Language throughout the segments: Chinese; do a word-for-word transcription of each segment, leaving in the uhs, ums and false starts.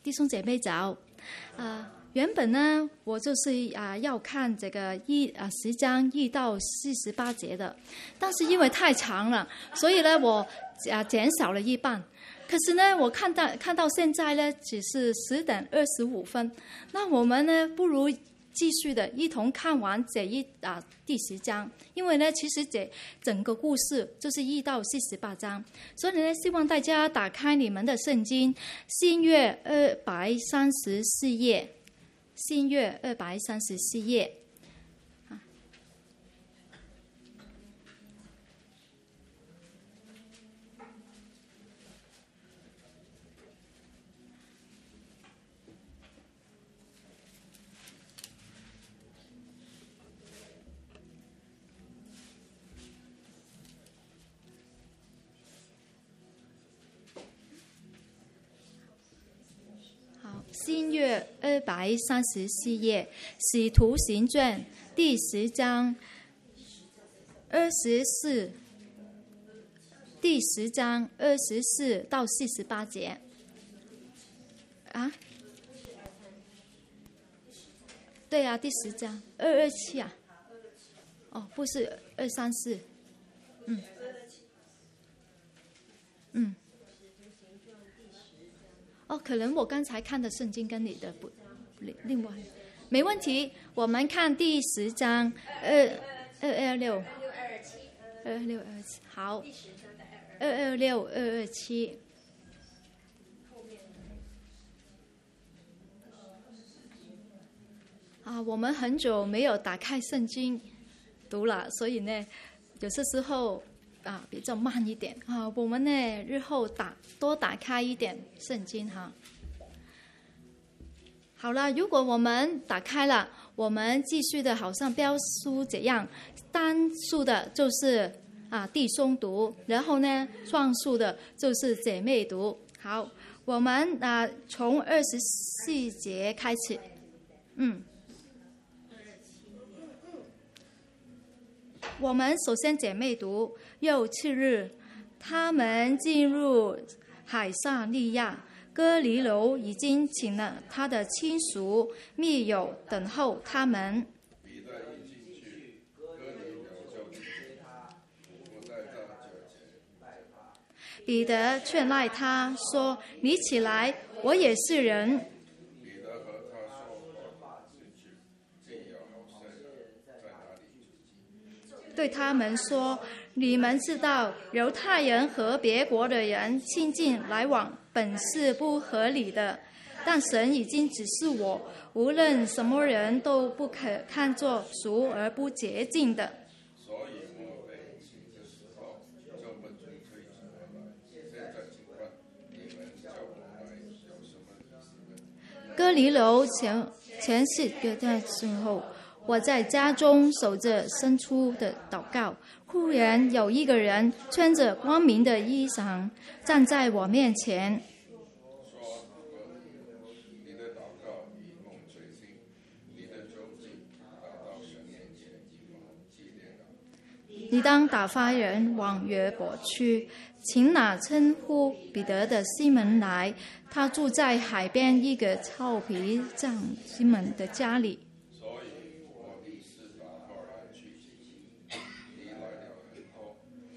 弟兄姐妹早。啊，原本呢，我就是啊要看这个一啊十章一到四十八节的，但是因为太长了，所以呢，我啊减少了一半。可是呢，我看到看到现在呢，只是十点二十五分。那我们呢，不如继续的一同看完这一啊第十章，因为呢，其实这整个故事就是一到四十八章，所以呢，希望大家打开你们的圣经，新约二百三十四页，新约二百三十四页。新约二百三十四页，《使徒行传》第十章二十四，第十章二十四到四十八节。啊？对啊，第十章二二七啊。哦，不是二三四。嗯。嗯。哦，可能我刚才看的圣经跟你的不另外，没问题。我们看第十章二二二六二六二七，好，二二六二二七。啊，我们很久没有打开圣经读了，所以呢，有些时候啊比较慢一点啊。我们呢日后打多打开一点圣经哈。好了，如果我们打开了，我们继续的，好像标书这样，单数的就是啊弟兄读，然后呢双数的就是姐妹读。好，我们啊从二十四节开始，嗯。我们首先姐妹读，又次日，他们进入海撒利亚，哥尼流已经请了他的亲属密友等候他们。 彼得一进去，哥尼流就接他，不在这酒前。 彼得劝赖他说：“你起来，我也是人。” 彼得和他说话之句，竟有好些人在那里聚集。 对他们说：“你们知道，犹太人和别国的人亲近来往，本是不合理的。但神已经指示我，无论什么人都不可看作俗而不洁净的。 所以我被请的时候，就不准推举我来。现在请问，你们叫我来有什么意思呢？” 哥尼流前前世的那时候，我在家中守着伸出的祷告，忽然有一个人穿着光明的衣裳站在我面前， 说：“你的祷告以梦垂听，你的究竟达到神面前，以往纪念了。 你当打发人往约伯去，请那称呼彼得的西门来，他住在海边一个臭皮匠西门的家里。” 所以我立誓打发人去请你，你来了很多，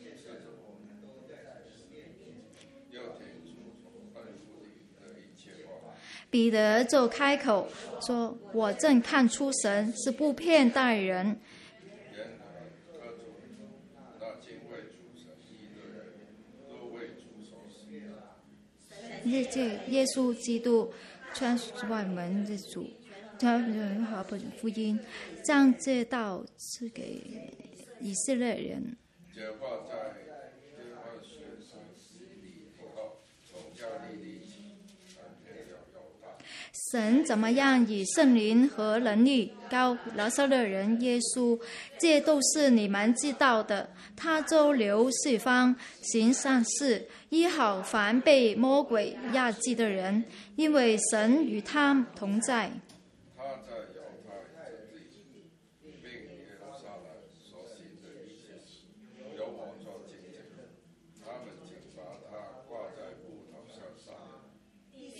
又听出吩咐你的一切话。 彼得就开口说：“我正看出神是不骗待人。” 然而各族那敬畏主神义的人，都为主所喜爱。 耶这耶稣基督穿外门的主，他人和福音，将这道赐给以色列人。 这话在约翰学生洗礼以后，从加利利起，传遍了犹大。 神怎么样以圣灵和能力高拿撒勒人耶稣，这都是你们知道的。他周流四方，行善事，医好凡被魔鬼压制的人，因为神与他同在。 他在犹太这地，并耶路撒冷所行的一切事，有我做见证。他们竟把他挂在木头上杀了。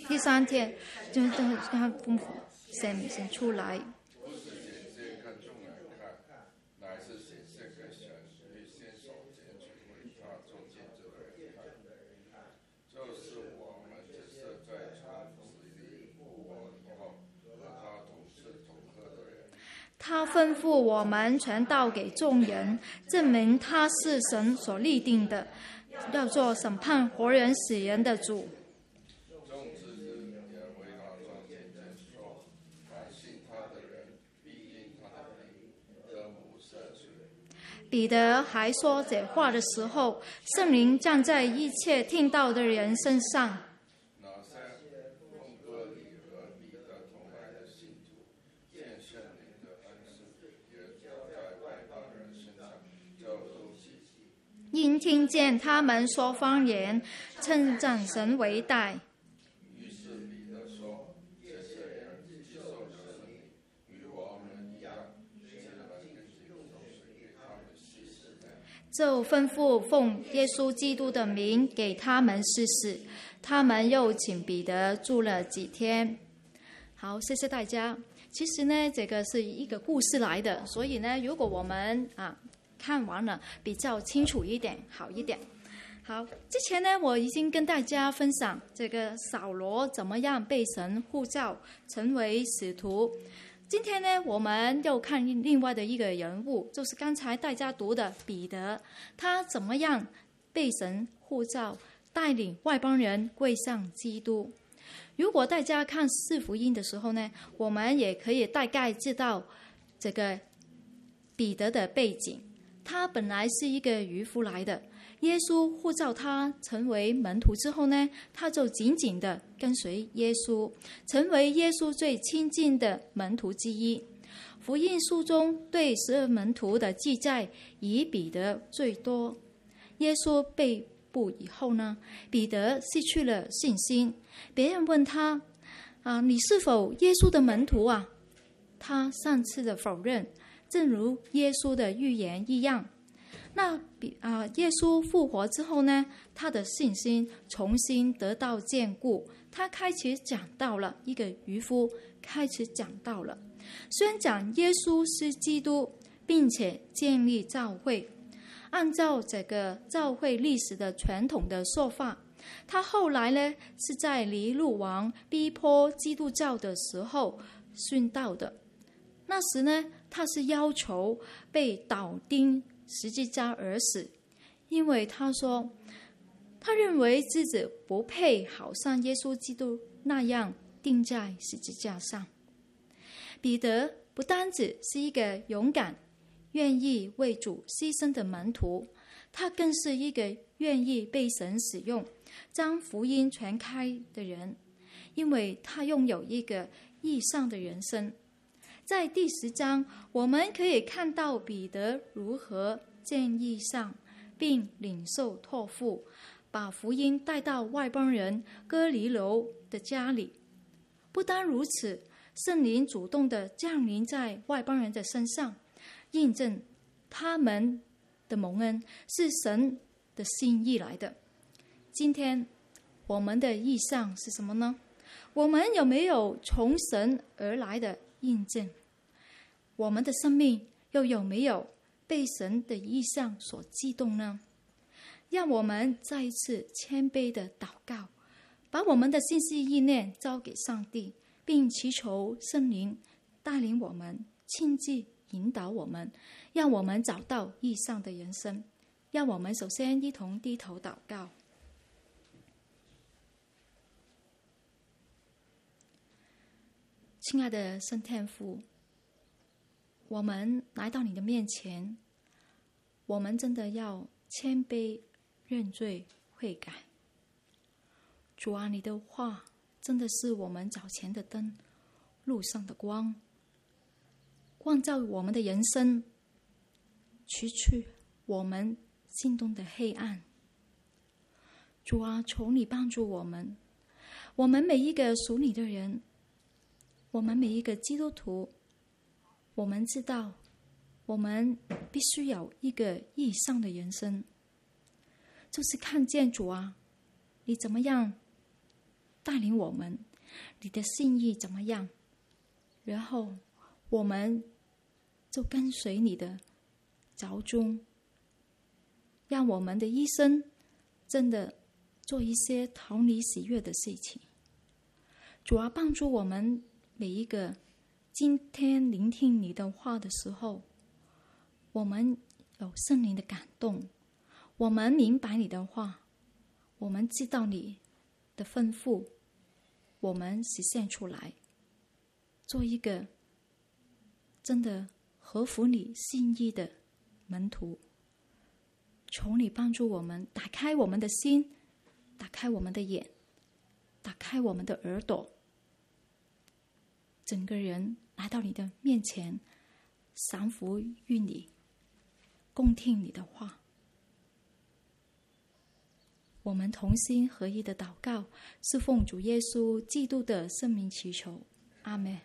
第三天就就他丰富显显出来。 不是显现看众人看，乃是显现给神预先所拣选为他做见证的人看。就是我们只是在传福音复活以后和他同吃同喝的人。 他吩咐我们传道给众人，证明他是神所立定的，要做审判活人死人的主。 众知识也为他做见证说，凡信他的人必因他的名得蒙赦罪。 彼得还说这话的时候，圣灵降在一切听到的人身上。 那些奉割礼和彼得同来的信徒，见圣灵的恩赐也加在外邦人身上，就都喜喜。 因听见他们说方言，称赞神为大。 于是彼得说：“这些人既受了圣灵，与我们一样，自然跟进众水给他们施洗的。” 就吩咐奉耶稣基督的名给他们施洗。他们又请彼得住了几天。好，谢谢大家。其实呢，这个是一个故事来的，所以呢，如果我们啊看完了，比较清楚一点，好一点。好，之前呢，我已经跟大家分享这个扫罗怎么样被神呼召成为使徒。今天呢，我们又看另外的一个人物，就是刚才大家读的彼得，他怎么样被神呼召，带领外邦人归向基督。如果大家看四福音的时候呢，我们也可以大概知道这个彼得的背景。他本来是一个渔夫来的，耶稣呼召他成为门徒之后呢，他就紧紧的跟随耶稣，成为耶稣最亲近的门徒之一。福音书中对十二门徒的记载以彼得最多。耶稣被捕以后呢，彼得失去了信心。别人问他啊，你是否耶稣的门徒啊？他上次的否认，正如耶稣的预言一样。那啊，耶稣复活之后呢，他的信心重新得到坚固。他开始讲道了，一个渔夫开始讲道了，宣讲耶稣是基督，并且建立教会。按照这个教会历史的传统的说法，他后来呢是在尼禄王逼迫基督教的时候殉道的。那时呢，他是要求被倒钉十字架而死，因为他说他认为自己不配好像耶稣基督那样钉在十字架上。彼得不单只是一个勇敢愿意为主牺牲的门徒，他更是一个愿意被神使用将福音传开的人，因为他拥有一个义上的人生。在第十章，我们可以看到彼得如何见义上，并领受托付，把福音带到外邦人哥尼流的家里。不单如此，圣灵主动地降临在外邦人的身上，印证他们的蒙恩是神的心意来的。今天我们的意向是什么呢？我们有没有从神而来的印证？我们的生命又有没有被神的意向所激动呢？让我们再一次谦卑的祷告，把我们的心思意念交给上帝，并祈求圣灵带领我们，亲自引导我们，让我们找到意向的人生。让我们首先一同低头祷告。亲爱的圣天父，我们来到你的面前，我们真的要谦卑认罪悔改。主啊，你的话真的是我们脚前的灯，路上的光，光照我们的人生，除去我们心中的黑暗。主啊，求你帮助我们，我们每一个属你的人，我们每一个基督徒，我们知道我们必须有一个义上的人生，就是看见主啊，你怎么样带领我们，你的心意怎么样？然后我们就跟随你的脚踪，让我们的一生真的做一些讨你喜悦的事情。主啊，帮助我们每一个今天聆听你的话的时候，我们有圣灵的感动，我们明白你的话，我们知道你的吩咐，我们实现出来，做一个真的合乎你心意的门徒。求你帮助我们，打开我们的心，打开我们的眼，打开我们的耳朵，整个人来到你的面前，降服于你，恭听你的话。我们同心合一的祷告，是奉主耶稣基督的圣名祈求，阿们。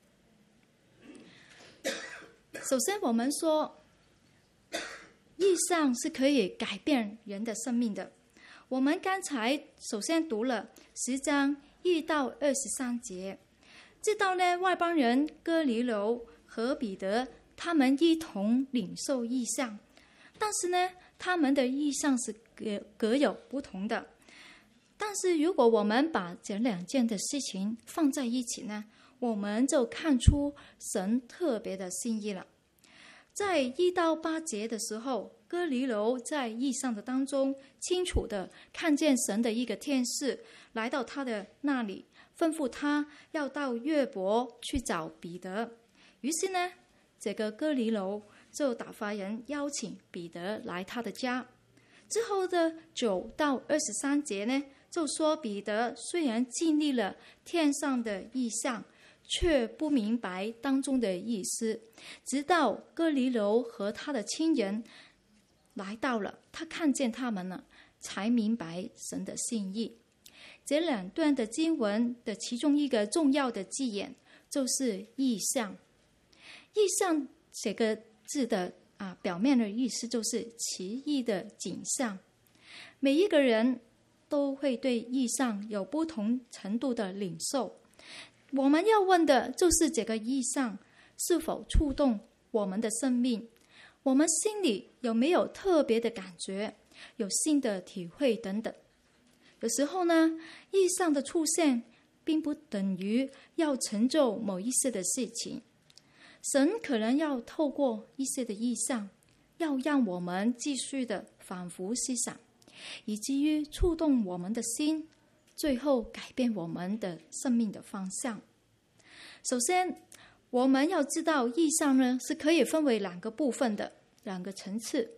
首先我们说，意象是可以改变人的生命的。我们刚才首先读了十章一到二十三节，知道呢，外邦人哥尼流和彼得他们一同领受异象，但是呢，他们的异象是各各有不同的。但是如果我们把这两件的事情放在一起呢，我们就看出神特别的心意了。在一到八节的时候，哥尼流在异象的当中清楚的看见神的一个天使来到他的那里，吩咐他要到约伯去找彼得。于是呢，这个哥尼流就打发人邀请彼得来他的家。之后的九到二十三节呢，就说彼得虽然经历了天上的异象，却不明白当中的意思，直到哥尼流和他的亲人来到了，他看见他们了，才明白神的心意。这两段的经文的其中一个重要的字眼就是异象。异象这个字的啊表面的意思就是奇异的景象。每一个人都会对异象有不同程度的领受。我们要问的就是这个异象是否触动我们的生命，我们心里有没有特别的感觉，有新的体会等等。有时候呢，异象的出现并不等于要成就某一些的事情，神可能要透过一些的异象，要让我们继续的反复思想，以至于触动我们的心，最后改变我们的生命的方向。首先，我们要知道异象呢是可以分为两个部分的，两个层次。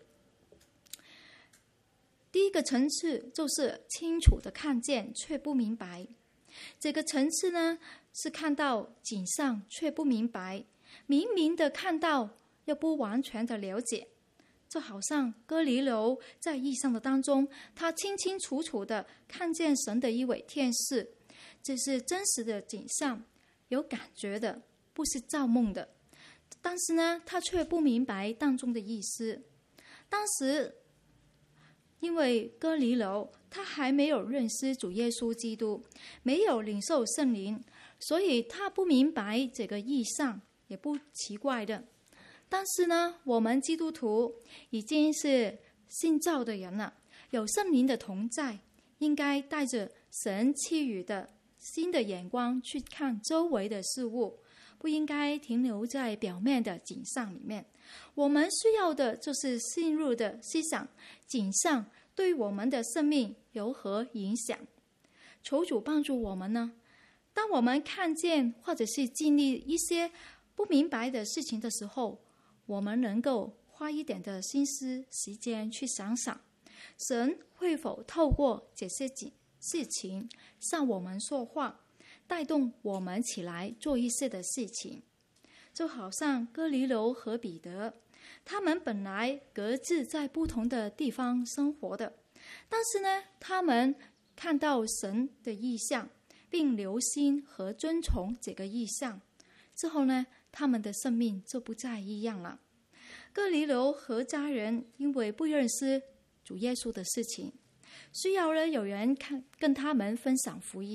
第一个层次就是清楚的看见却不明白，这个层次呢是看到景象却不明白，明明的看到又不完全的了解。就好像哥尼流在异象的当中，他清清楚楚的看见神的一位天使，这是真实的景象，有感觉的，不是造梦的。但是呢，他却不明白当中的意思。当时因为哥尼流他还没有认识主耶稣基督，没有领受圣灵，所以他不明白这个异象，也不奇怪的。但是呢，我们基督徒已经是新造的人了，有圣灵的同在，应该带着神赐予的新的眼光去看周围的事物，不应该停留在表面的景象里面。我们需要的就是深入的思想景象对我们的生命有何影响。求主帮助我们呢，当我们看见或者是经历一些不明白的事情的时候，我们能够花一点的心思时间去想想，神会否透过这些事情向我们说话，带动我们起来做一些的事情。就好像哥尼流和彼得，他们本来各自在不同的地方生活的，但是呢，他们看到神的异象，并留心和遵从这个异象之后呢，他们的生命就不再一样了。哥尼流和家人因为不认识主耶稣的事情，需要呢有人看跟他们分享福音，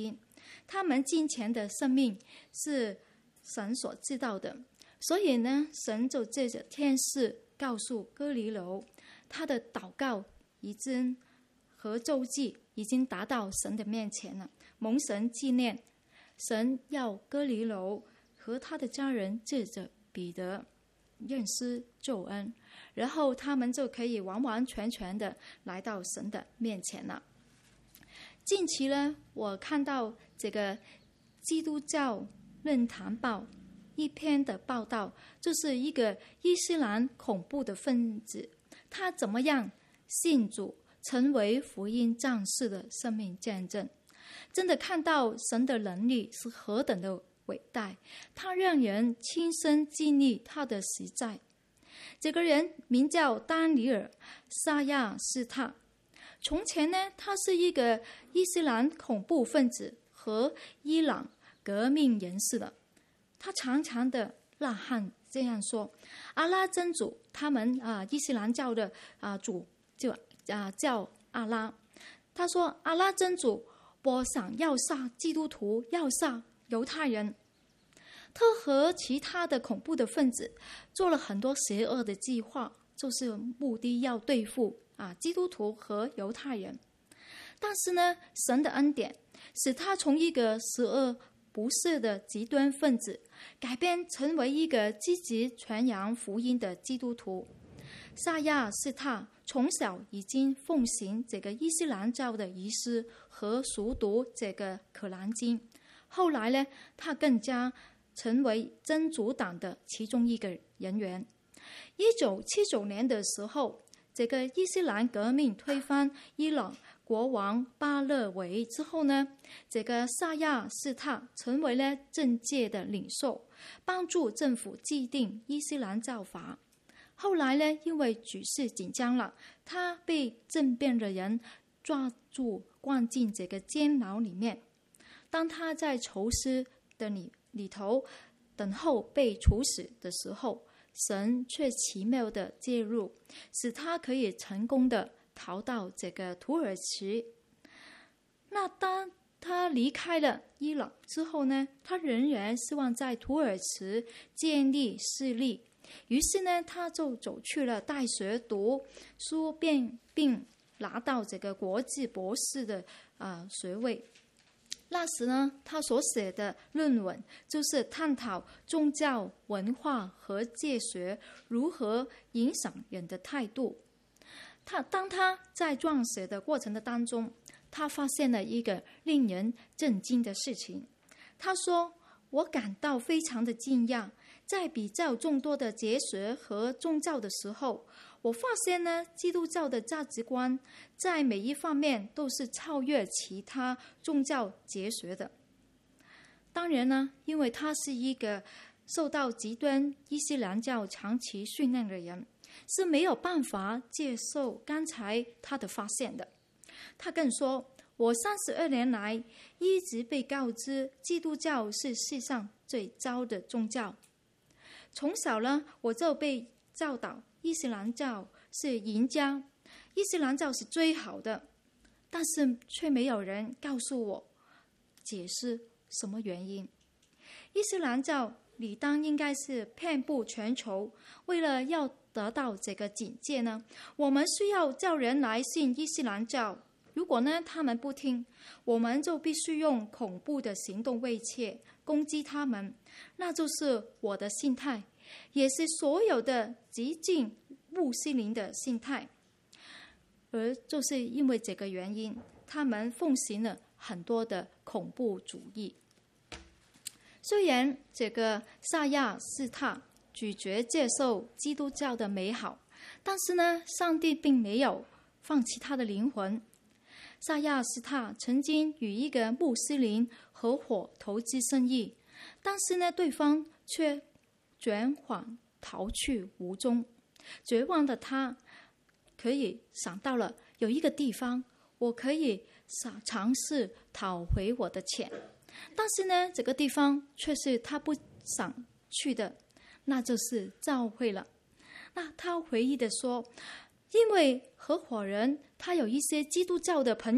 他们金钱的生命是神所知道的，所以呢，神就借着天使告诉哥尼流，他的祷告已经和周记已经达到神的面前了，蒙神纪念。神要哥尼流和他的家人借着彼得认识救恩，然后他们就可以完完全全的来到神的面前了。近期呢，我看到这个基督教论坛报一篇的报道，就是一个伊斯兰恐怖的分子，他怎么样信主，成为福音战士的生命见证。真的看到神的能力是何等的伟大，他让人亲身经历他的实在。这个人名叫丹尼尔·沙亚斯塔，从前呢，他是一个伊斯兰恐怖分子和伊朗革命人士的。他常常的呐喊这样说：阿拉真主，他们啊伊斯兰教的啊主就啊叫阿拉。他说：阿拉真主，我想要杀基督徒，要杀犹太人。他和其他的恐怖的分子做了很多邪恶的计划，就是目的要对付啊基督徒和犹太人。但是呢，神的恩典使他从一个十恶不赦的极端分子改变成为一个积极传扬福音的基督徒。沙亚斯塔从小已经奉行这个伊斯兰教的仪式和熟读这个可兰经，后来呢，他更加成为真主党的其中一个人员。一九七九年的时候，这个伊斯兰革命推翻伊朗国王巴勒维之后呢，这个沙亚斯塔成为了政界的领袖，帮助政府制定伊斯兰教法。后来呢，因为局势紧张了，他被政变的人抓住，关进这个监牢里面。当他在囚室的里里头等候被处死的时候，神却奇妙的介入，使他可以成功的逃到这个土耳其。那当他离开了伊朗之后呢，他仍然希望在土耳其建立势力，于是呢，他就走去了大学读书，并并拿到这个国际博士的啊、呃、学位。那时呢，他所写的论文就是探讨宗教、文化和哲学如何影响人的态度。他当他在撰写的过程的当中，他发现了一个令人震惊的事情。他说：我感到非常的惊讶，在比较众多的哲学和宗教的时候，我发现呢，基督教的价值观在每一方面都是超越其他宗教哲学的。当然呢，因为他是一个受到极端伊斯兰教长期训练的人，是没有办法接受刚才他的发现的。他更说：我三十二年来一直被告知基督教是世上最糟的宗教。从小呢，我就被教导伊斯兰教是赢家，伊斯兰教是最好的，但是却没有人告诉我解释什么原因。伊斯兰教理当应该是遍布全球，为了要得到这个警戒呢，我们需要叫人来信伊斯兰教。如果呢他们不听，我们就必须用恐怖的行动威胁攻击他们。那就是我的心态，也是所有的激进穆斯林的心态。而就是因为这个原因，他们奉行了很多的恐怖主义。虽然这个沙亚斯塔拒绝接受基督教的美好，但是呢，上帝并没有放弃他的灵魂。沙亚斯塔曾经与一个穆斯林合伙投资生意，但是呢，对方却卷款逃去无踪。绝望的他可以想到了有一个地方，我可以尝试讨回我的钱，但是呢，这个地方却是他不想去的，那就是教会了。那他回忆的说，因为合伙人他有一些基督教的朋友，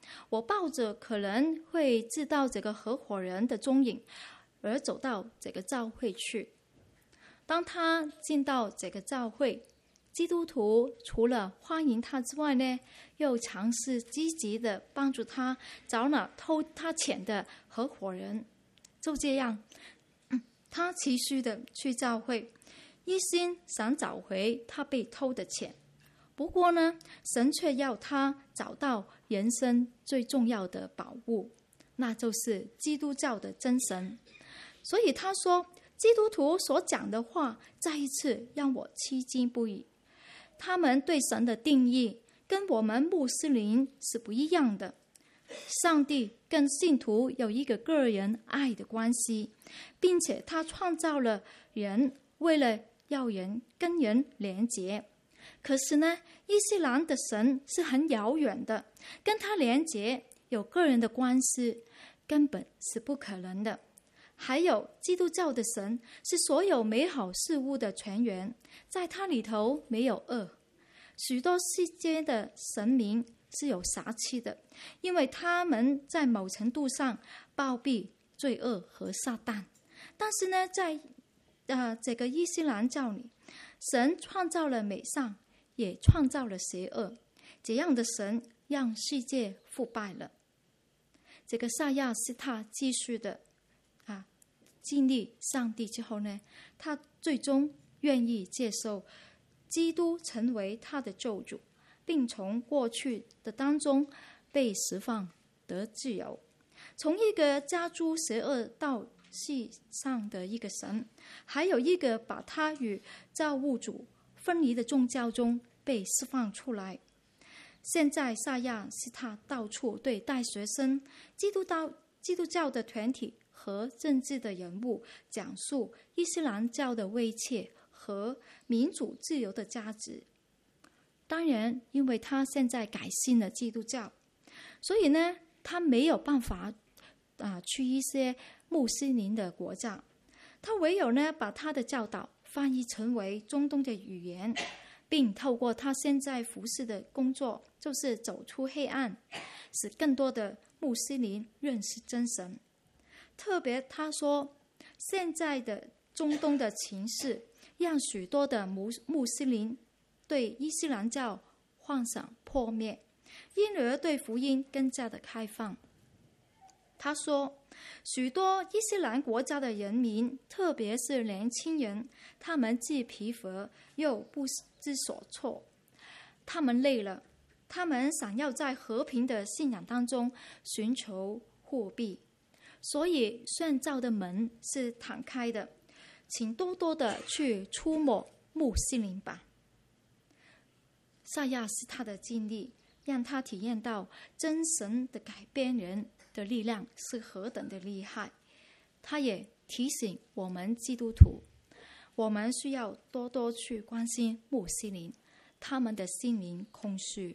我抱着可能会知道这个合伙人的踪影，而走到这个教会去。当他进到这个教会，基督徒除了欢迎他之外呢，又尝试积极的帮助他找那偷他钱的合伙人。就这样，他持续的去教会，一心想找回他被偷的钱。不过呢，神却要他找到人生最重要的宝物，那就是基督教的真神。所以他说，基督徒所讲的话再一次让我吃惊不已。他们对神的定义跟我们穆斯林是不一样的。上帝跟信徒有一个个人爱的关系，并且他创造了人，为了要人跟人连结。可是呢，伊斯兰的神是很遥远的，跟他连结有个人的关系根本是不可能的。还有基督教的神是所有美好事物的泉源，在它里头没有恶。许多世界的神明是有杀气的，因为他们在某程度上包庇罪恶和撒旦。但是呢，在呃这个伊斯兰教里，神创造了美善，也创造了邪恶。这样的神让世界腐败了。这个萨亚斯塔继续的啊经历上帝之后呢，他最终愿意接受基督成为他的救主，并从过去的当中被释放得自由。从一个加诸邪恶到世上的一个神，还有一个把他与造物主分离的宗教中被释放出来。现在萨亚斯塔到处对大学生、基督教基督教的团体和政治的人物讲述伊斯兰教的威胁和民主自由的价值。当然，因为他现在改信了基督教，所以呢，他没有办法啊去一些穆斯林的国家，他唯有呢把他的教导翻译成为中东的语言，并透过他现在服侍的工作，就是走出黑暗，使更多的穆斯林认识真神。特别他说，现在的中东的情势让许多的穆穆斯林对伊斯兰教幻想破灭，因而对福音更加的开放。他说，许多伊斯兰国家的人民，特别是年轻人，他们既疲乏又不知所措，他们累了，他们想要在和平的信仰当中寻求货币，所以宣教的门是敞开的，请多多的去触摸穆斯林吧。萨亚斯塔的经历让他体验到真神的改变人的力量是何等的厉害。他也提醒我们基督徒，我们需要多多去关心穆斯林，他们的心灵空虚。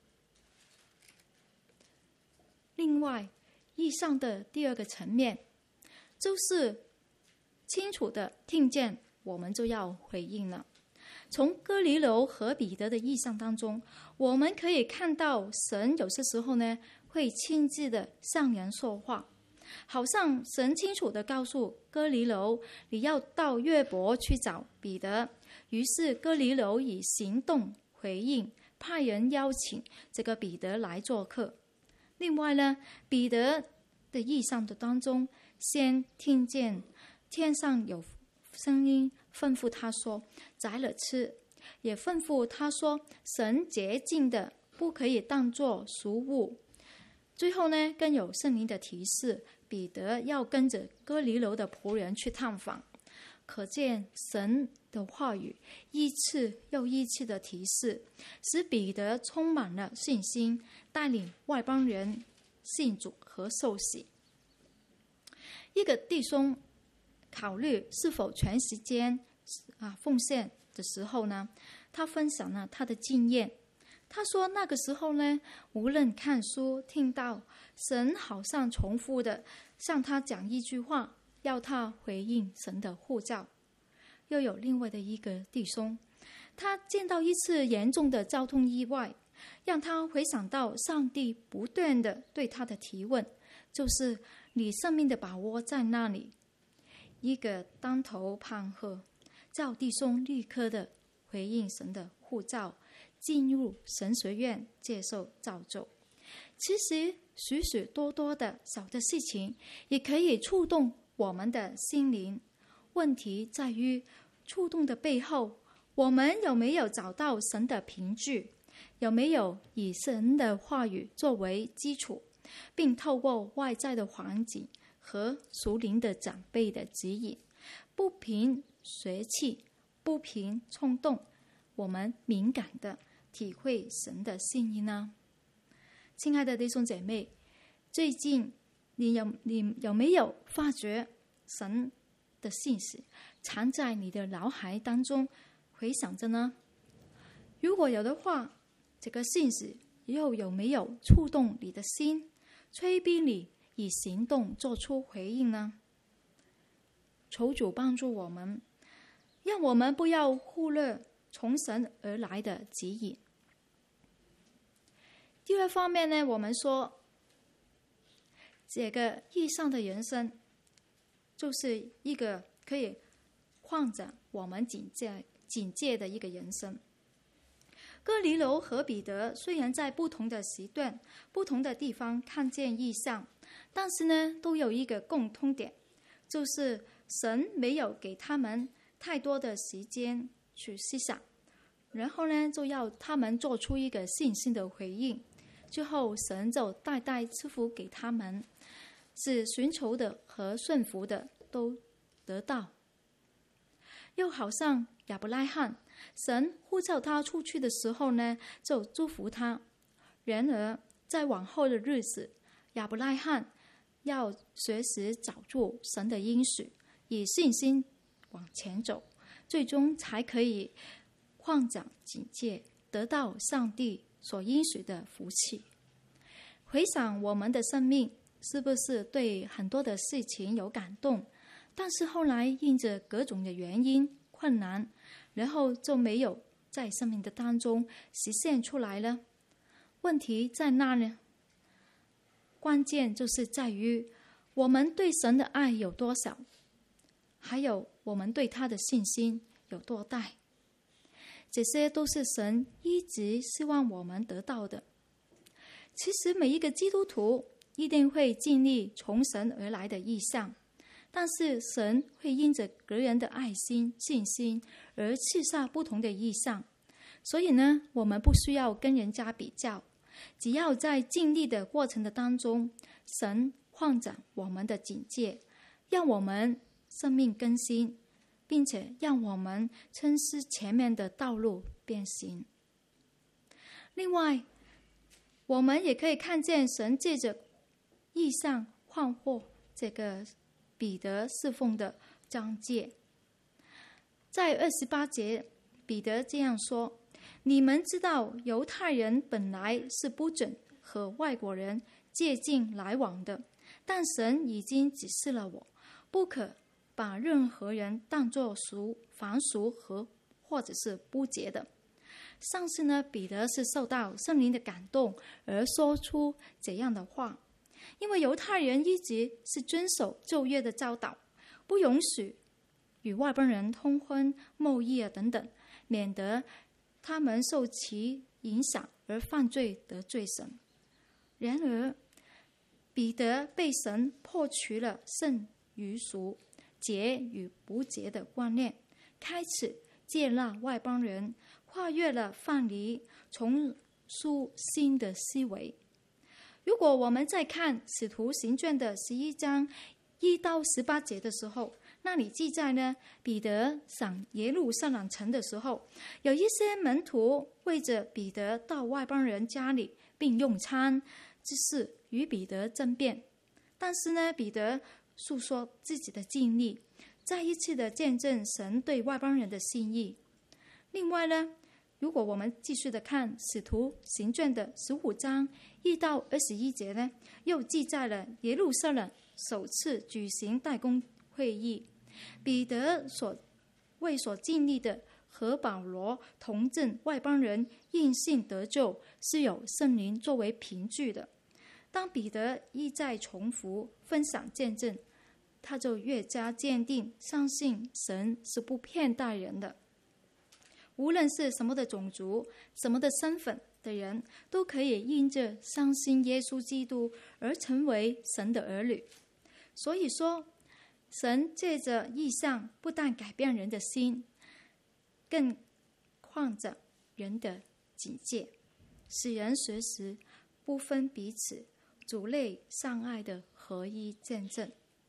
另外，以上的第二个层面，就是清楚的听见，我们就要回应了。从哥尼流和彼得的意象当中，我们可以看到神有些时候呢会亲自的向人说话，好像神清楚的告诉哥尼流，你要到约伯去找彼得。于是哥尼流以行动回应，派人邀请这个彼得来做客。另外呢，彼得的意象的当中，先听见天上有声音吩咐他说宰了吃，也吩咐他说神洁净的不可以当作俗物。最后呢，更有圣灵的提示，彼得要跟着哥尼流的仆人去探访。可见神的话语一次又一次的提示，使彼得充满了信心，带领外邦人信主和受洗。一个弟兄考虑是否全时间啊奉献的时候呢，他分享了他的经验。他说那个时候呢，无论看书听到，神好像重复的向他讲一句话，要他回应神的呼召。又有另外的一个弟兄，他见到一次严重的交通意外， 让他回想到上帝不断的对他的提问，就是你生命的把握在哪里？一个当头棒喝，叫弟兄立刻的回应神的呼召，进入神学院接受造就。其实许许多多的小的事情也可以触动我们的心灵，问题在于触动的背后，我们有没有找到神的凭据，有没有以神的话语作为基础，并透过外在的环境和属灵的长辈的指引，不凭血气，不凭冲动，我们敏感的体会神的心意呢？亲爱的弟兄姐妹，最近你有你有没有发觉神的信息藏在你的脑海当中回想着呢？如果有的话，这个信息又有没有触动你的心，催逼你以行动做出回应呢？求主帮助我们，让我们不要忽略从神而来的指引。第二方面呢，我们说这个意上的人生就是一个可以扩展我们警戒警戒的一个人生。哥尼流和彼得虽然在不同的时段、不同的地方看见异象，但是呢，都有一个共通点，就是神没有给他们太多的时间去思想，然后呢，就要他们做出一个信心的回应。最后，神就代代赐福给他们，使寻求的和顺服的都得到。又好像亚伯拉罕，神呼召他出去的时候呢，就祝福他。然而，在往后的日子，亚伯拉罕要随时找住神的应许，以信心往前走，最终才可以扩展警戒，得到上帝所应许的福气。回想我们的生命，是不是对很多的事情有感动，但是后来因着各种的原因困难，然后就没有在生命的当中实现出来了？问题在哪呢？关键就是在于我们对神的爱有多少，还有我们对他的信心有多大。这些都是神一直希望我们得到的。其实每一个基督徒一定会经历从神而来的异象，但是神会因着个人的爱心、信心而赐下不同的异象。所以呢，我们不需要跟人家比较，只要在经历的过程的当中，神扩展我们的警戒，让我们生命更新，并且让我们称思前面的道路变形。另外，我们也可以看见神借着异象换获这个彼得侍奉的章节。在二十八节，彼得这样说：你们知道犹太人本来是不准和外国人接近来往的，但神已经指示了我，不可把任何人当作俗、凡俗和或者是不洁的。上次呢，彼得是受到圣灵的感动而说出这样的话，因为犹太人一直是遵守旧约的教导，不允许与外邦人通婚、贸易啊等等，免得他们受其影响而犯罪得罪神。然而，彼得被神破除了圣与俗、洁与不洁的观念，开始接纳外邦人，跨越了范围，重塑新的思维。如果我们在看使徒行传的十一章一到十八节的时候，那里记载呢，彼得上耶路撒冷城的时候，有一些门徒为着彼得到外邦人家里并用餐之事与彼得争辩。但是呢，彼得诉说自己的经历，再一次的见证神对外邦人的心意。另外呢，如果我们继续的看使徒行传的十五章一到二十一节呢，又记载了耶路撒冷首次举行代公会议，彼得所为所经历的和保罗同证外邦人因信得救是有圣灵作为凭据的。当彼得一再重复分享见证，他就越加坚定相信神是不骗待人的。无论是什么的种族、什么的身份的人，都可以因着相信耶稣基督而成为神的儿女。所以说，神借着异象不但改变人的心，更换着人的警戒，使人随时不分彼此，主内相爱的合一见证。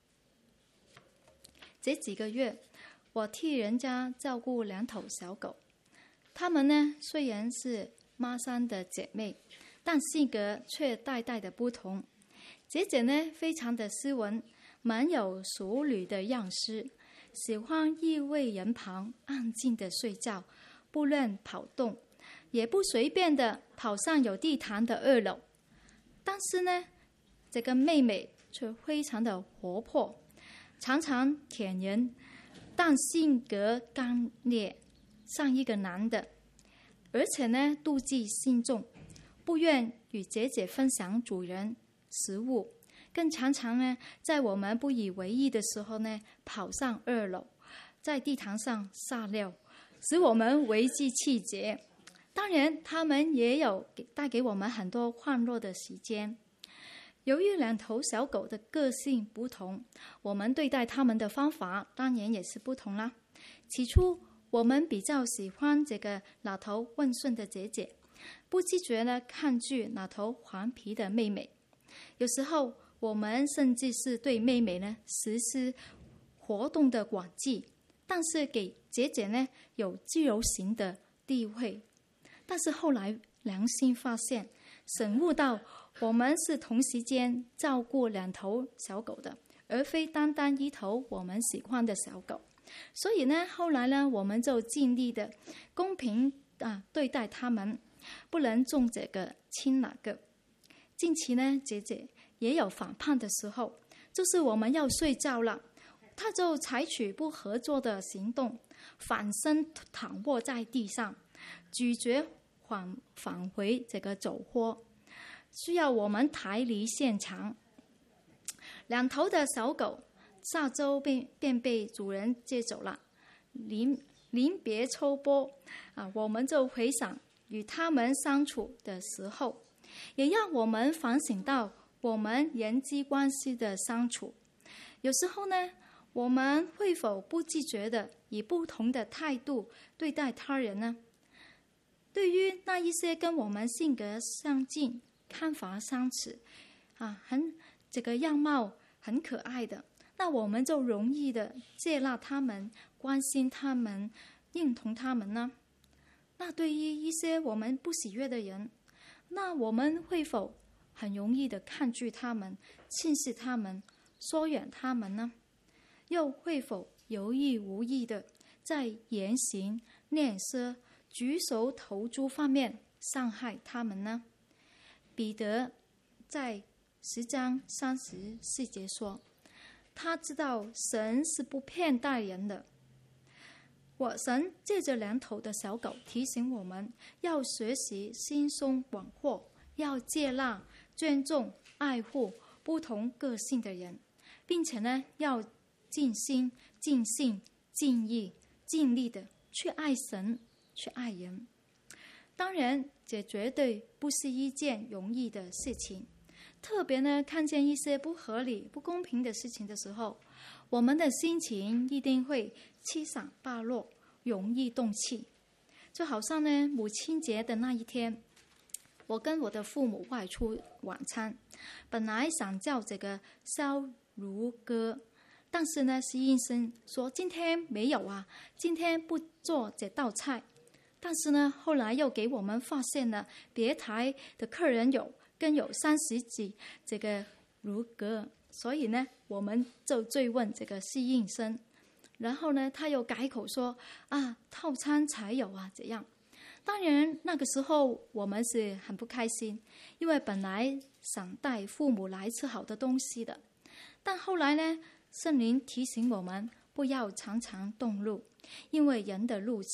这几个月，我替人家照顾两头小狗，它们呢虽然是妈生的姐妹，但性格却代代的不同。姐姐呢非常的斯文，蛮有淑女的样式，喜欢依偎人旁安静的睡觉，不乱跑动，也不随便的跑上有地毯的二楼。但是呢，这个妹妹却非常的活泼，常常舔人，但性格刚烈，像一个男的，而且呢妒忌心重，不愿与姐姐分享主人食物，更常常呢在我们不以为意的时候呢跑上二楼，在地毯上撒尿，使我们为之气结。当然他们也有带给我们很多欢乐的时间。由于两头小狗的个性不同，我们对待它们的方法当然也是不同啦。起初我们比较喜欢这个老头温顺的姐姐，不自觉地抗拒老头顽皮的妹妹。有时候我们甚至是对妹妹呢实施活动的管制，但是给姐姐呢有自由型的地位。但是后来良心发现，醒悟到我们是同时间照顾两头小狗的，而非单单一头我们喜欢的小狗。所以呢，后来呢，我们就尽力的公平啊对待他们，不能重这个轻那个。近期呢，姐姐也有反叛的时候，就是我们要睡觉了，她就采取不合作的行动，反身躺卧在地上，拒绝返返回这个走窝，需要我们抬离现场。两头的小狗下周便便被主人接走了，临临别抽波啊，我们就回想与他们相处的时候，也让我们反省到我们人际关系的相处。有时候呢，我们会否不自觉的以不同的态度对待他人呢？对于那一些跟我们性格相近、看法相似啊，很这个样貌很可爱的，那我们就容易的接纳他们、关心他们、认同他们呢？那对于一些我们不喜悦的人，那我们会否很容易的抗拒他们、轻视他们、疏远他们呢？又会否有意无意的在言行、念色、举手投足方面伤害他们呢？彼得在十章三十四节说，他知道神是不骗待人的。我神借着两头的小狗提醒我们要学习心胸广阔，要接纳、尊重、爱护不同个性的人，并且呢要尽心、尽性、尽意、尽力的去爱神、去爱人。当然，这绝对不是一件容易的事情。特别呢，看见一些不合理、不公平的事情的时候，我们的心情一定会七上八落，容易动气。就好像呢，母亲节的那一天，我跟我的父母外出晚餐，本来想叫这个烧乳鸽，但是呢，是医生说今天没有啊，今天不做这道菜。但是呢，后来又给我们发现了别台的客人有更有三十几这个乳鸽，所以呢，我们就追问这个侍应生，然后呢，他又改口说啊，套餐才有啊，这样。当然那个时候我们是很不开心，因为本来想带父母来吃好的东西的，但后来呢，圣灵提醒我们不要常常动怒，因为人的怒气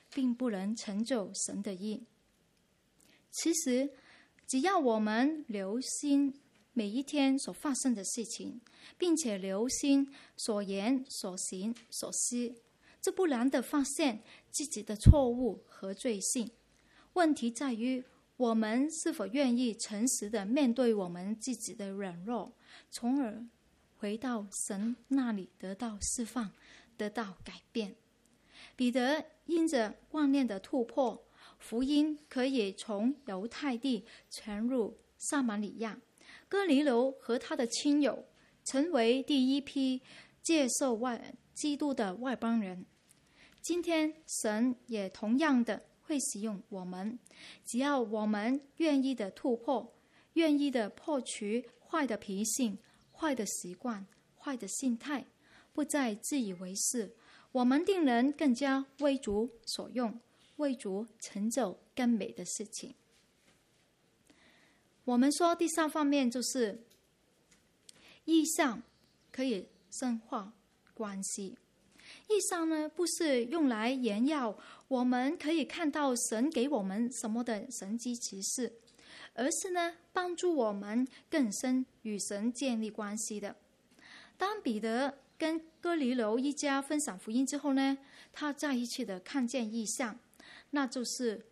并不能成就神的意。其实，只要我们留心每一天所发生的事情，并且留心所言、所行、所思，就不难地发现自己的错误和罪性。问题在于，我们是否愿意诚实地面对我们自己的软弱，从而回到神那里得到释放，得到改变。彼得因着观念的突破，福音可以从犹太地传入撒玛利亚。哥尼流和他的亲友成为第一批接受外基督的外邦人。今天神也同样的会使用我们，只要我们愿意的突破，愿意的破除坏的脾性、坏的习惯、坏的心态，不再自以为是，我们定能更加为主所用，为主成就更美的事情。我们说第三方面就是意象可以深化关系。意象呢，不是用来炫耀我们可以看到神给我们什么的神迹奇事，而是呢帮助我们更深与神建立关系的。当彼得跟哥尼流一家分享福音之后呢，他再一次的看见异象，那就是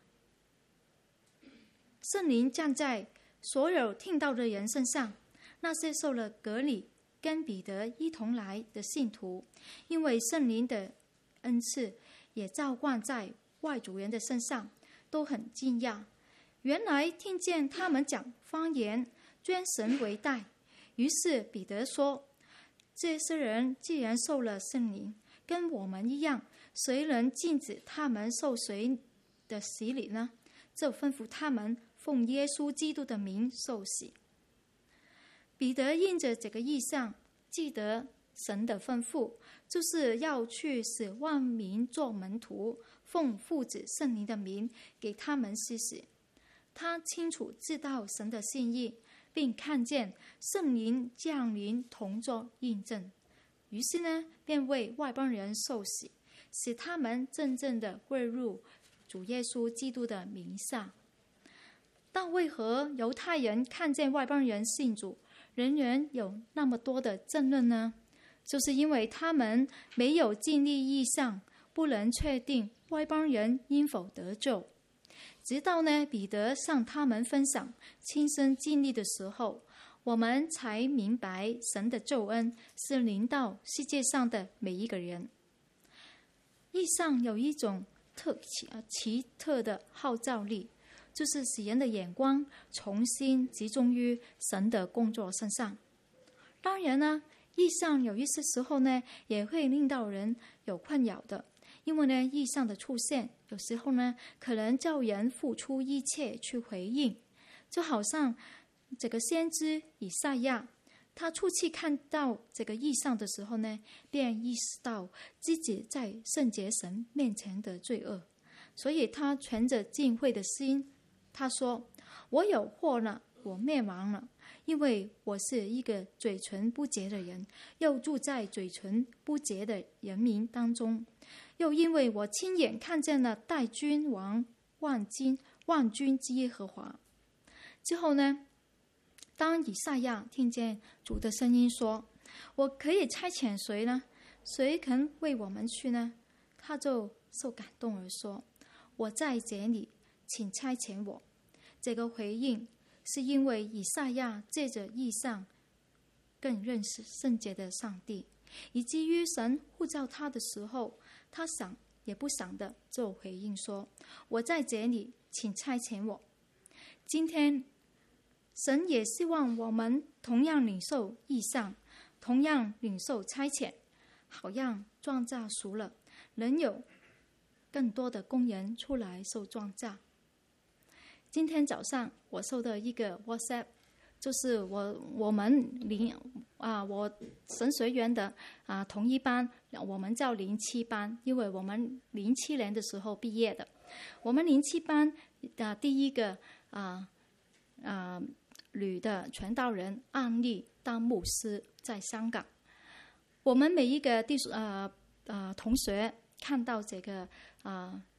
圣灵降在所有听到的人身上。那些受了割礼跟彼得一同来的信徒，因为圣灵的恩赐也浇灌在外族人的身上，都很惊讶。原来听见他们讲方言，尊神为大。于是彼得说，这些人既然受了圣灵，跟我们一样，谁能禁止他们受谁的洗礼呢？就吩咐他们奉耶稣基督的名受洗。彼得印着这个意象，记得神的吩咐，就是要去使万民做门徒，奉父子圣灵的名给他们施洗。他清楚知道神的心意，并看见圣灵降临同作印证，于是呢，便为外邦人受洗，使他们真正的汇入主耶稣基督的名下。但为何犹太人看见外邦人信主，仍然有那么多的争论呢？就是因为他们没有经历异象，不能确定外邦人应否得救。直到呢彼得向他们分享亲身经历的时候，我们才明白神的救恩是临到世界上的每一个人。异象有一种特奇特的号召力，就是使人的眼光重新集中于神的工作身上。当然呢，异象有一些时候呢，也会令到人有困扰的，因为呢，异象的出现，有时候呢，可能叫人付出一切去回应。就好像这个先知以赛亚，他初期看到这个异象的时候呢，便意识到自己在圣洁神面前的罪恶，所以他存着敬畏的心，他说：我有祸了，我灭亡了，因为我是一个嘴唇不洁的人，又住在嘴唇不洁的人民当中，又因为我亲眼看见了大君王万军万军之耶和华。之后呢，当以赛亚听见主的声音说：我可以差遣谁呢？谁肯为我们去呢？他就受感动而说：我在这里，请差遣我。这个回应是因为以赛亚借着异象更认识圣洁的上帝，以至于神呼召他的时候，他想也不想的就回应说：我在这里，请差遣我。今天神也希望我们同样领受异象，同样领受差遣，好让庄稼熟了，能有更多的工人出来收庄稼。今天早上我收到一个 WhatsApp， 就是我我们零啊，我神学院的啊同一班，我们叫零七班，因为我们零七年的时候毕业的。我们零七班的第一个啊啊女的传道人安利当牧师在香港。我们每一个弟呃呃同学看到这个啊、呃、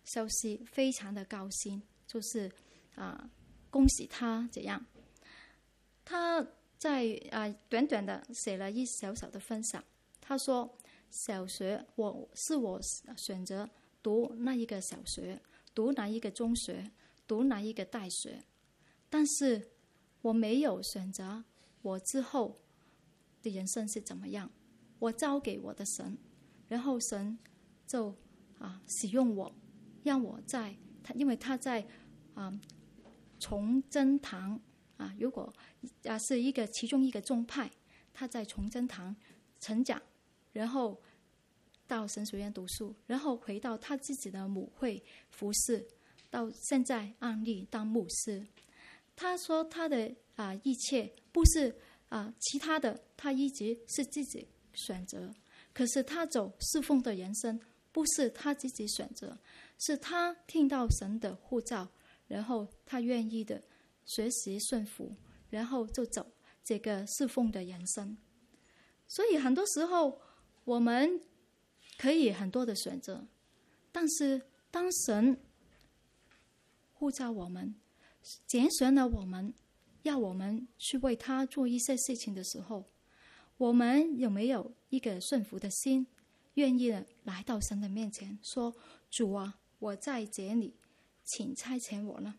消息，非常的高兴，就是啊，恭喜他这样。他在啊短短的写了一小小的分享，他说小学我是我选择读那一个小学，读哪一个中学，读哪一个大学，但是我没有选择我之后的人生是怎么样，我交给我的神，然后神就啊使用我，让我在他，因为他在啊崇真堂啊，如果啊是一个其中一个宗派，他在崇真堂成长，然后到神学院读书，然后回到他自己的母会服侍，到现在安利当牧师。他说他的啊一切不是啊其他的，他一直是自己选择，可是他走侍奉的人生不是他自己选择，是他听到神的呼召，然后他愿意的学习顺服，然后就走这个侍奉的人生。所以很多时候我们可以很多的选择，但是当神呼召我们，拣选了我们，要我们去为他做一些事情的时候，我们有没有一个顺服的心，愿意来到神的面前说，主啊，我在这里，请差遣我呢？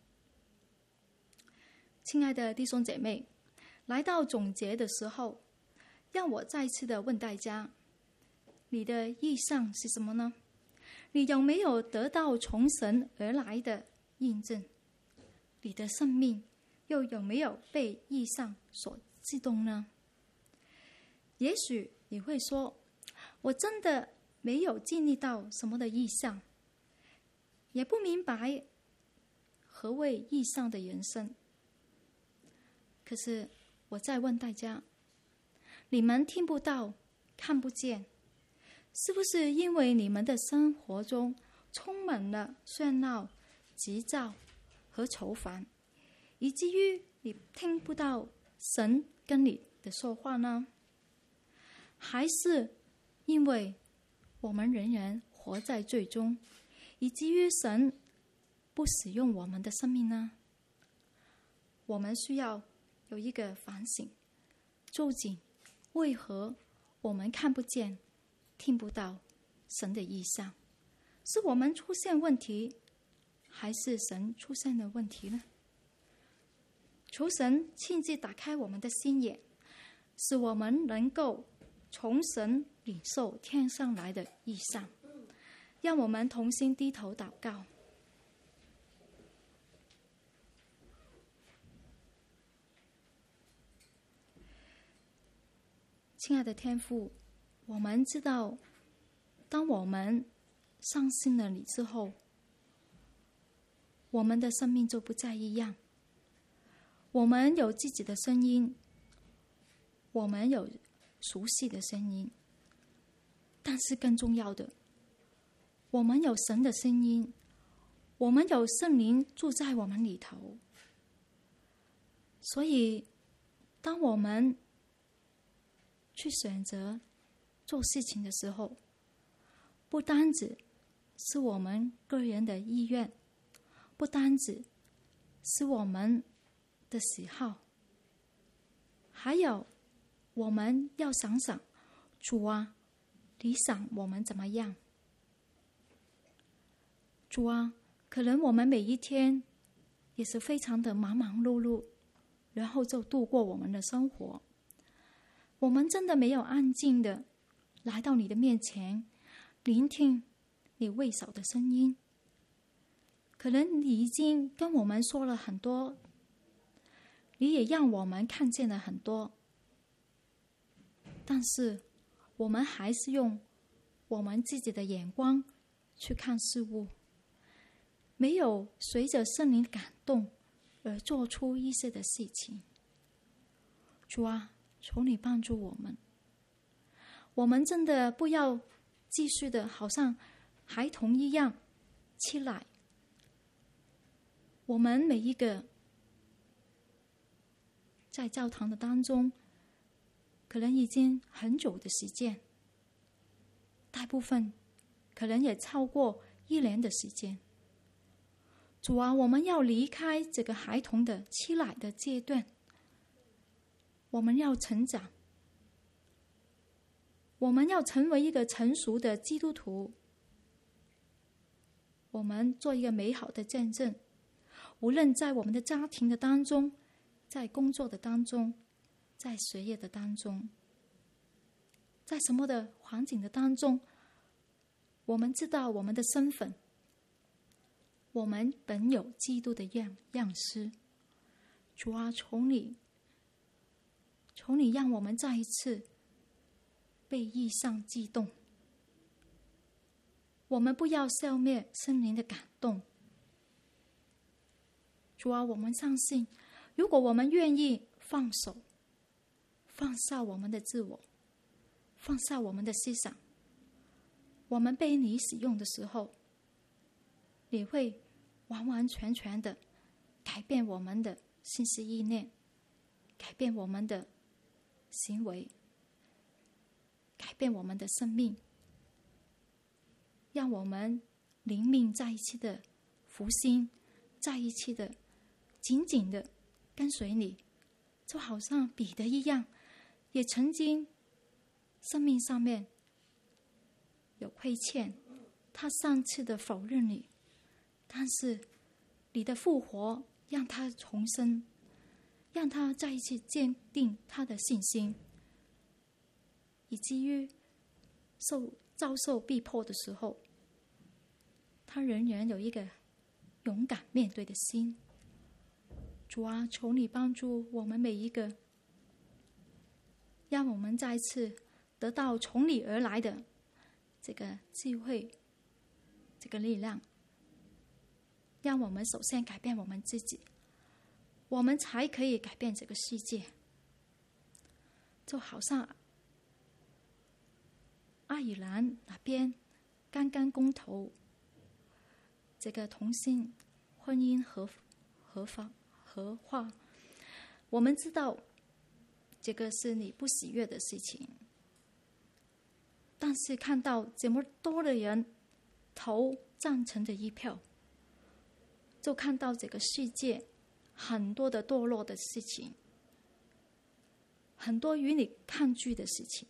亲爱的弟兄姐妹，来到总结的时候，让我再次的问大家，你的意向是什么呢？你有没有得到从神而来的印证？你的生命又有没有被意向所激动呢？也许你会说，我真的没有经历到什么的意向，也不明白何谓意向的人生。可是我再问大家，你们听不到，看不见，是不是因为你们的生活中充满了喧闹、急躁和愁烦，以至于你听不到神跟你的说话呢？还是因为我们仍然活在罪中，以至于神不使用我们的生命呢？我们需要有一个反省，究竟为何我们看不见、听不到神的意象？是我们出现问题，还是神出现了问题呢？求神亲自打开我们的心眼，使我们能够从神领受天上来的意象。让我们同心低头祷告。亲爱的天父，我们知道，当我们相信了你之后，我们的生命就不再一样。我们有自己的声音，我们有熟悉的声音，但是更重要的，我们有神的声音，我们有圣灵住在我们里头。所以当我们去选择做事情的时候，不单只是我们个人的意愿，不单只是我们的喜好，还有我们要想想，主啊，你想我们怎么样？主啊，可能我们每一天也是非常的忙忙碌碌，然后就度过我们的生活。我们真的没有安静的来到你的面前，聆听你微小的声音。可能你已经跟我们说了很多，你也让我们看见了很多，但是我们还是用我们自己的眼光去看事物，没有随着圣灵感动而做出一些的事情。主啊，求你帮助我们，我们真的不要继续的好像孩童一样起来。我们每一个在教堂的当中，可能已经很久的时间，大部分可能也超过一年的时间。 主啊，我们要离开这个孩童的欺奶的阶段，我们要成长，我们要成为一个成熟的基督徒，我们做一个美好的见证，无论在我们的家庭的当中，在工作的当中，在学业的当中，在什么的环境的当中，我们知道我们的身份，我们本有基督的样样式。主啊，求你，求你让我们再一次被意象激动，我们不要消灭圣灵的感动。主啊，我们相信，如果我们愿意放手，放下我们的自我，放下我们的思想，我们被你使用的时候，你会完完全全的改变我们的心思意念，改变我们的行为，改变我们的生命，让我们灵命在一起的福心，在一起的紧紧的跟随你，就好像彼得一样，也曾经生命上面有亏欠，他上次的否认你，但是你的复活让他重生，让他再一次坚定他的信心，以至于受遭受逼迫的时候，他仍然有一个勇敢面对的心。主啊，求你帮助我们每一个，让我们再一次得到从你而来的这个智慧，这个力量，让我们首先改变我们自己，我们才可以改变这个世界。就好像爱尔兰那边刚刚公投这个同性婚姻合合法合化，我们知道这个是你不喜悦的事情，但是看到这么多的人投赞成的一票，就看到这个世界很多的堕落的事情，很多与你抗拒的事情，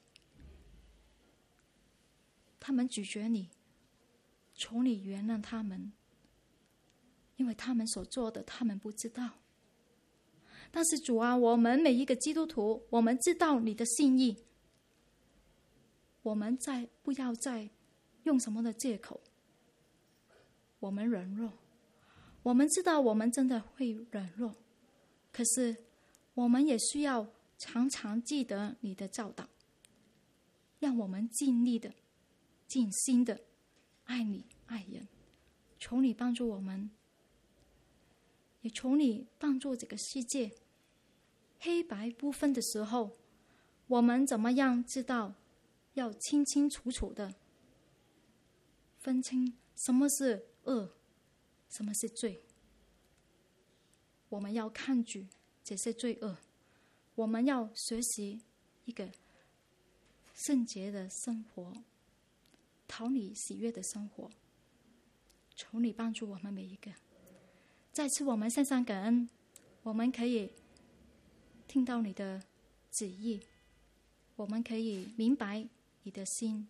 他们拒绝你，求你原谅他们，因为他们所做的他们不知道。但是主啊，我们每一个基督徒，我们知道你的心意，我们再不要再用什么的借口，我们软弱，我们知道我们真的会软弱，可是我们也需要常常记得你的教导，让我们尽力的尽心的爱你爱人。求你帮助我们，也求你帮助这个世界黑白不分的时候，我们怎么样知道要清清楚楚的分清什么是恶，什么是罪。我们要抗拒这些罪恶，我们要学习一个圣洁的生活，讨你喜悦的生活。求你帮助我们每一个。再次我们献上感恩，我们可以听到你的旨意，我们可以明白你的心，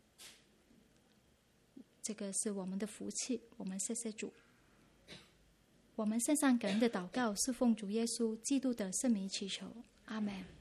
这个是我们的福气，我们谢谢主。我们献上感恩的祷告是奉主耶稣基督的圣名祈求，阿们。